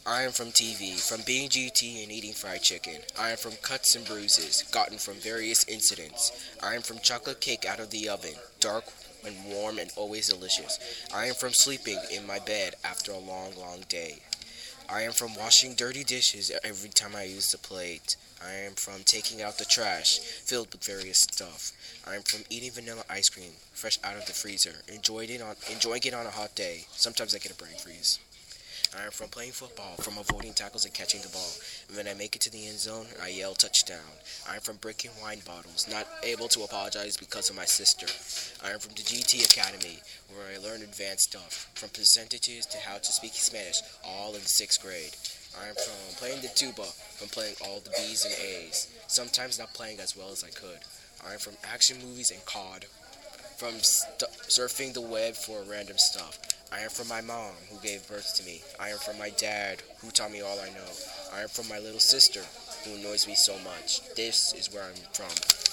I am from TV, from being GT and eating fried chicken. I am from cuts and bruises, gotten from various incidents. I am from chocolate cake out of the oven, dark and warm and always delicious. I am from sleeping in my bed after a long, long day. I am from washing dirty dishes every time I use the plate. I am from taking out the trash filled with various stuff. I am from eating vanilla ice cream fresh out of the freezer, enjoying it on a hot day. Sometimes I get a brain freeze. I am from playing football, from avoiding tackles and catching the ball. And when I make it to the end zone, I yell touchdown. I am from breaking wine bottles, not able to apologize because of my sister. I am from the GT Academy, where I learn advanced stuff, from percentages to how to speak Spanish, all in the 6th grade. I am from playing the tuba, from playing all the B's and A's, sometimes not playing as well as I could. I am from action movies and COD, from surfing the web for random stuff. I am from my mom, who gave birth to me. I am from my dad, who taught me all I know. I am from my little sister, who annoys me so much. This is where I'm from.